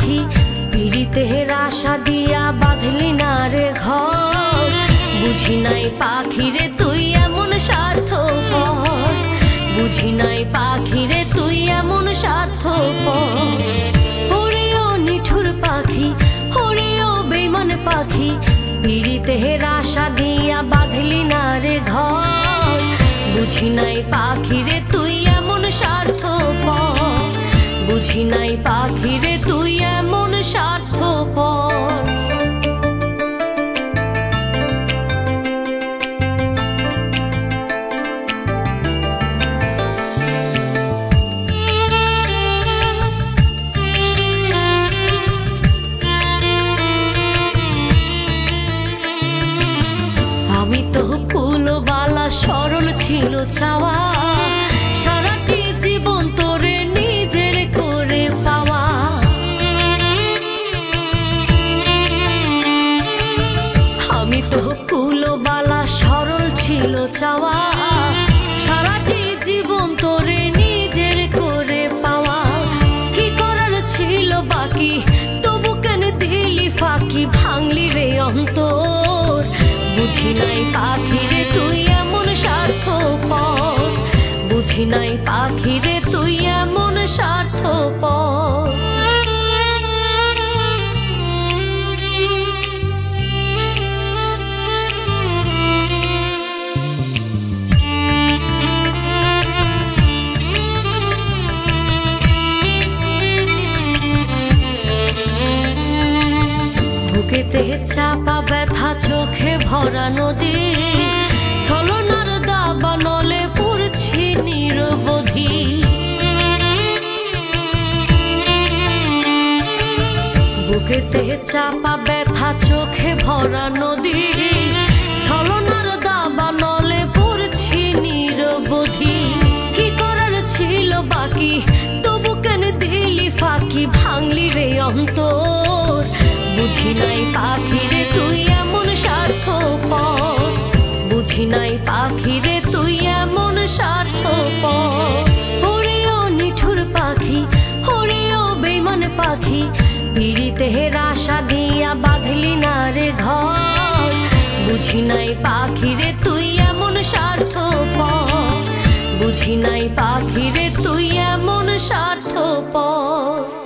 পাখি পিড়িতের আশা দিয়া বাঁধলি না রে ঘর। বুঝি নাই পাখি রে তুই এমন স্বার্থপর, বুঝি নাই পাখি রে তুই এমন স্বার্থপর। ওরে ও নিঠুর পাখি, ওরে ও বেঈমান পাখি পিড়িতের আশা দিয়া বাঁধলি না রে ঘর। বুঝি নাই পাখি রে তুই এমন স্বার্থপর, বুঝি নাই পাখি রে তুই এমন স্বার্থপর। আমি তো ফুলবালা সরল ছিল চাওয়া, সারাটি জীবন তোরে নিজের করে পাওয়া। আমি তো ফুলবালা সরল ছিল চাওয়া, সারাটি জীবন তোরে নিজের করে পাওয়া। কি করার ছিল বাকি তবু কেন দিলি ফাঁকি, ভাঙলি রে অন্তর। বুঝি নাই পাখি রে তুই এমন স্বার্থপর, বুঝি নাই পাখি রে তুই এমন স্বার্থপর। বুকেতে চাপা ব্যথা চোখে ভরা নদী, ছলনার দাবানলে পড়ছি নিরবধি। বুকেতে চাপা ব্যথা চোখে ভরা নদী, ছলনার দাবানলে পড়ছি নিরবধি। কি করার ছিল বাকি তবু কেন দিলি ফাঁকি, ভাঙলি রে অন্তর। বুঝি নাই পাখি রে তুই এমন স্বার্থপর, বুঝি নাই পাখি রে তুই এমন স্বার্থপর। ওরে ও নিঠুর পাখি, ওরে ও বেঈমান পাখি পিড়িতের আশা দিয়া বাঁধলি না রে ঘর। বুঝি নাই পাখি রে তুই এমন স্বার্থপর, বুঝি নাই পাখি রে তুই এমন স্বার্থপর।